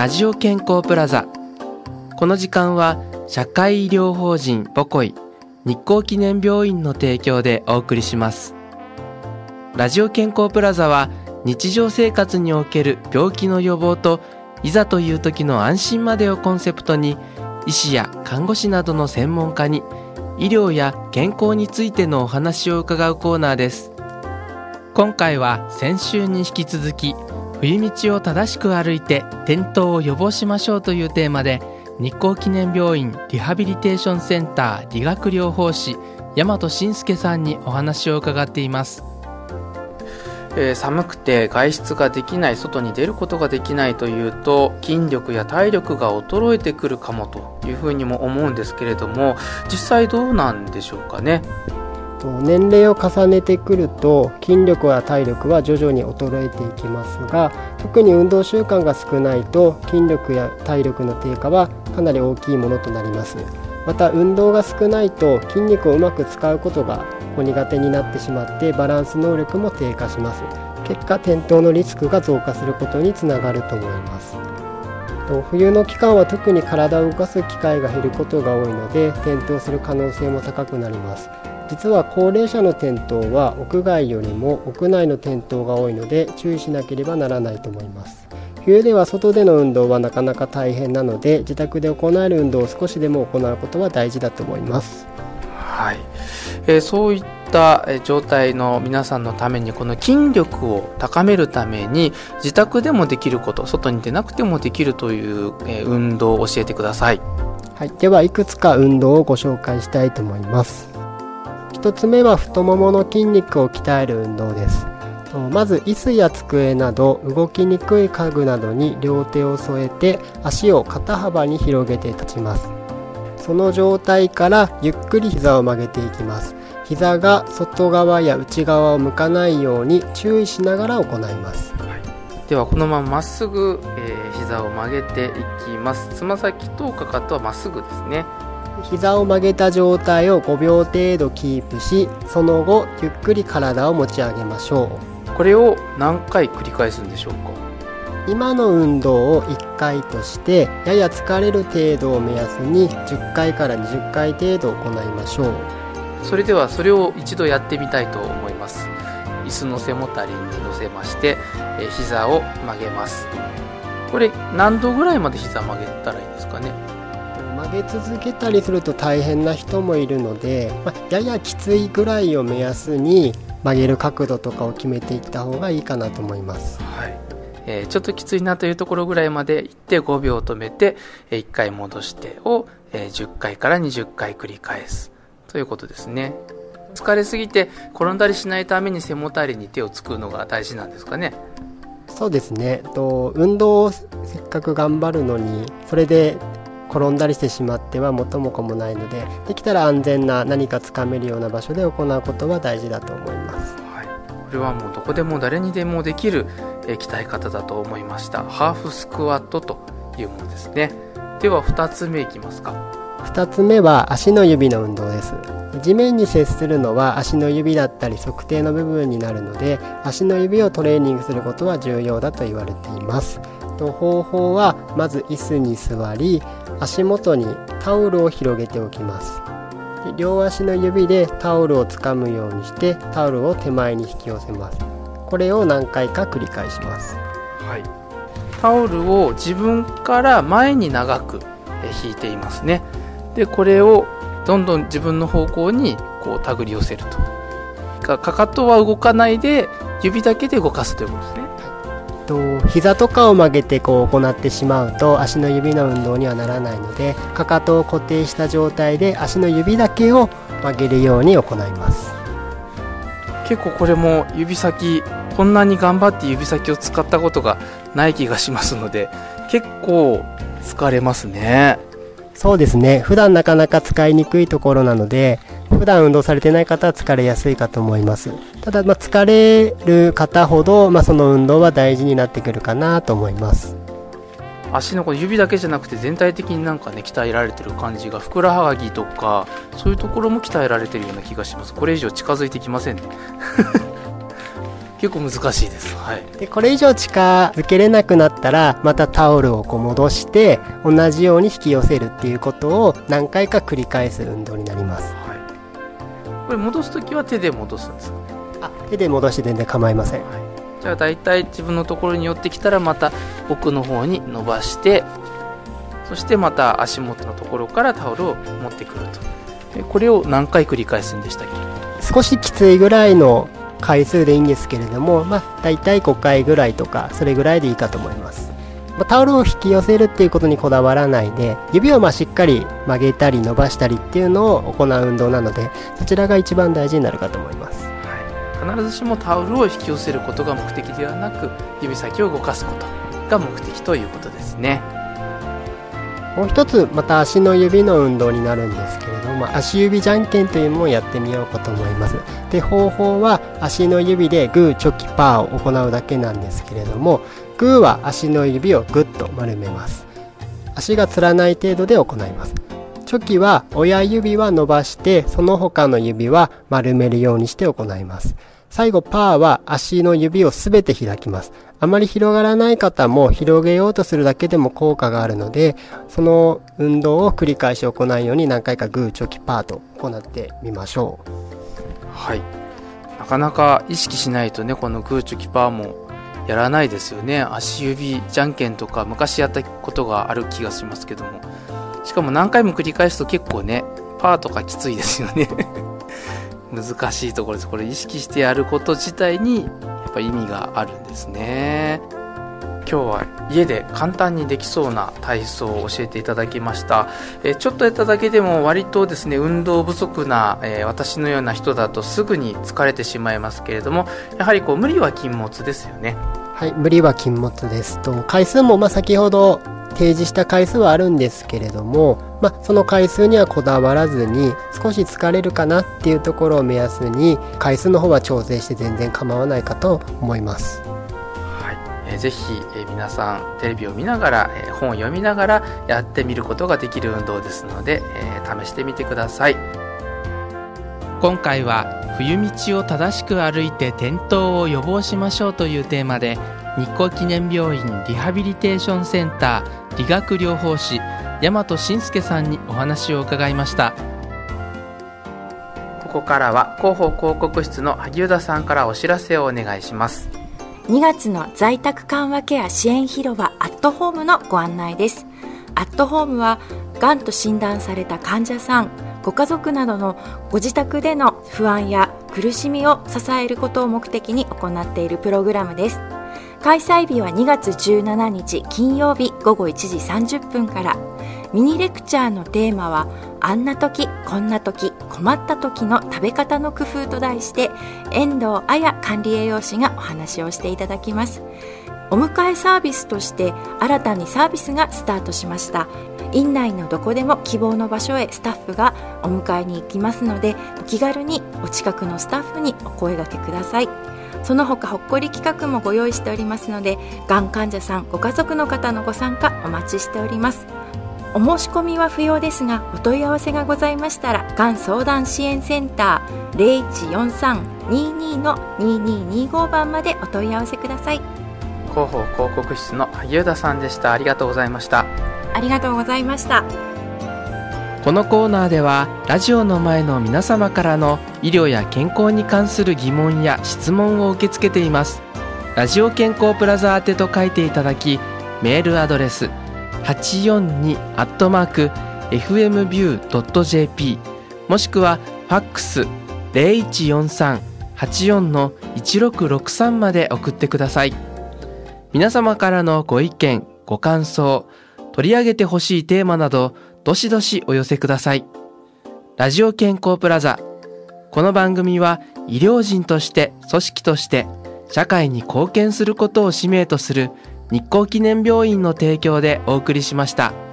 ラジオ健康プラザ。この時間は社会医療法人ボコイ日光記念病院の提供でお送りします。ラジオ健康プラザは日常生活における病気の予防といざという時の安心までをコンセプトに、医師や看護師などの専門家に医療や健康についてのお話を伺うコーナーです。今回は先週に引き続き、冬道を正しく歩いて転倒を予防しましょうというテーマで、日光記念病院リハビリテーションセンター理学療法士大和信介さんにお話を伺っています。寒くて外出ができない、外に出ることができないというと、筋力や体力が衰えてくるかもというふうにも思うんですけれども、実際どうなんでしょうかね。 年齢を重ねてくると筋力や体力は徐々に衰えていきますが、特に運動習慣が少ないと筋力や体力の低下はかなり大きいものとなります。また運動が少ないと筋肉をうまく使うことが苦手になってしまって、バランス能力も低下します。結果、転倒のリスクが増加することにつながると思います。冬の期間は特に体を動かす機会が減ることが多いので、転倒する可能性も高くなります。実は高齢者の転倒は屋外よりも屋内の転倒が多いので、注意しなければならないと思います。冬では外での運動はなかなか大変なので、自宅で行える運動を少しでも行うことは大事だと思います。 はい、そういった状態の皆さんのために、この筋力を高めるために自宅でもできること、外に出なくてもできるという、運動を教えてください。 はい、ではいくつか運動をご紹介したいと思います。一つ目は太ももの筋肉を鍛える運動です。まず椅子や机など動きにくい家具などに両手を添えて、足を肩幅に広げて立ちます。その状態からゆっくり膝を曲げていきます。膝が外側や内側を向かないように注意しながら行います。 はい、ではこのまままっすぐ、膝を曲げていきます。つま先とかかとはまっすぐですね。 膝を曲げた状態を5秒程度キープし、その後ゆっくり体を持ち上げましょう。 これを何回繰り返すんでしょうか。 今の運動を1回として、やや疲れる程度を目安に10回から20回程度行いましょう。 それではそれを一度やってみたいと思います。椅子の背もたれに乗せまして、膝を曲げます。これ何度ぐらいまで膝曲げたらいいですかね。 曲げ続けたりすると大変な人もいるので、ややきついぐらいを目安に曲げる角度とかを決めていった方がいいかなと思います。 はい、ちょっときついなというところぐらいまで行って5秒止めて、1回戻してを、10回から20回繰り返すということですね。疲れすぎて転んだりしないために背もたれに手をつくのが大事なんですかね。 そうですね。運動をせっかく頑張るのに、それで転んだりしてしまっては元も子もないので、できたら安全な何かつかめるような場所で行うことは大事だと思います。 はい、これはもうどこでも誰にでもできる、鍛え方だと思いました。ハーフスクワットというものですね。では2つ目いきますか。 2つ目は足の指の運動です。地面に接するのは足の指だったり測定の部分になるので、足の指をトレーニングすることは重要だと言われています。方法は、まず椅子に座り、足元にタオルを広げておきます。両足の指でタオルをつかむようにして、タオルを手前に引き寄せます。これを何回か繰り返します。 はい、タオルを自分から前に長く引いていますね。でこれをどんどん自分の方向にこう手繰り寄せると。かかとは動かないで指だけで動かすということですね。 膝とかを曲げて行ってしまうと足の指の運動にはならないので、かかとを固定した状態で足の指だけを曲げるように行います。 結構これも指先、こんなに頑張って指先を使ったことがない気がしますので、結構疲れますね。 そうですね。普段なかなか使いにくいところなので、普段運動されてない方は疲れやすいかと思います。ただ、疲れる方ほど、その運動は大事になってくるかなと思います。 足の指だけじゃなくて全体的に鍛えられてる感じが、ふくらはぎとかそういうところも鍛えられてるような気がします。これ以上近づいてきませんね結構難しいです。はい。 でこれ以上近づけれなくなったらまたタオルをこう戻して同じように引き寄せるっていうことを何回か繰り返す運動になります。 はい。これ戻すときは手で戻すんですか？ 手で戻して全然構いません。 はい。じゃあだいたい自分のところに寄ってきたらまた奥の方に伸ばして、そしてまた足元のところからタオルを持ってくると。これを何回繰り返すんでしたっけ？ 少しきついぐらいの回数でいいんですけれども、だいたい5回ぐらいとかそれぐらいでいいかと思います。タオルを引き寄せるっていうことにこだわらないで、指をしっかり曲げたり伸ばしたりっていうのを行う運動なので、そちらが一番大事になるかと思います。 はい、必ずしもタオルを引き寄せることが目的ではなく、指先を動かすことが目的ということですね。 もう一つまた足の指の運動になるんですけれども、足指じゃんけんというのもやってみようかと思います。で、方法は足の指でグーチョキパーを行うだけなんですけれども、グーは足の指をグッと丸めます。足がつらない程度で行います。チョキは親指は伸ばしてその他の指は丸めるようにして行います。最後パーは足の指をすべて開きます。あまり広がらない方も広げようとするだけでも効果があるので、その運動を繰り返し行うように何回かグーチョキパーと行ってみましょう。 はい。なかなか意識しないとね、このグーチョキパーもやらないですよね。足指じゃんけんとか昔やったことがある気がしますけども、しかも何回も繰り返すと結構ね、パーとかきついですよね。難しいところです。これ意識してやること自体にやっぱ意味があるんですね。今日は家で簡単にできそうな体操を教えていただきました。ちょっとやっただけでも割とですね、運動不足な、私のような人だとすぐに疲れてしまいますけれども、やはり無理は禁物ですよね。 はい、無理は禁物ですと、回数も先ほど提示した回数はあるんですけれども、その回数にはこだわらずに少し疲れるかなっていうところを目安に回数の方は調整して全然構わないかと思います。 はい、ぜひ、皆さんテレビを見ながら、本を読みながらやってみることができる運動ですので、試してみてください。 今回は冬道を正しく歩いて転倒を予防しましょうというテーマで、日光記念病院リハビリテーションセンター理学療法士大和信介さんにお話を伺いました。 ここからは広報広告室の萩生田さんからお知らせをお願いします。 2月の在宅緩和ケア支援広場アットホームのご案内です。アットホームはがんと診断された患者さん、ご家族などのご自宅での不安や苦しみを支えることを目的に行っているプログラムです。開催日は2月17日金曜日午後1時30分から。ミニレクチャーのテーマはあんな時こんな時困った時の食べ方の工夫と題して、遠藤彩管理栄養士がお話をしていただきます。お迎えサービスとして新たにサービスがスタートしました。院内のどこでも希望の場所へスタッフがお迎えに行きますので、お気軽にお近くのスタッフにお声掛けください。その他ほっこり企画もご用意しておりますので、がん患者さんご家族の方のご参加お待ちしております。お申し込みは不要ですが、お問い合わせがございましたらがん相談支援センター 0143-22-2225 番までお問い合わせください。 広報広告室の萩生田さんでした。ありがとうございました。 ありがとうございました。 このコーナーではラジオの前の皆様からの医療や健康に関する疑問や質問を受け付けています。ラジオ健康プラザ宛てと書いていただき、メールアドレス 842@fmview.jp もしくはファックス 0143-84-1663 まで送ってください。皆様からのご意見ご感想、取り上げてほしいテーマなどどしどしお寄せください。ラジオ健康プラザ、この番組は医療人として組織として社会に貢献することを使命とする日光記念病院の提供でお送りしました。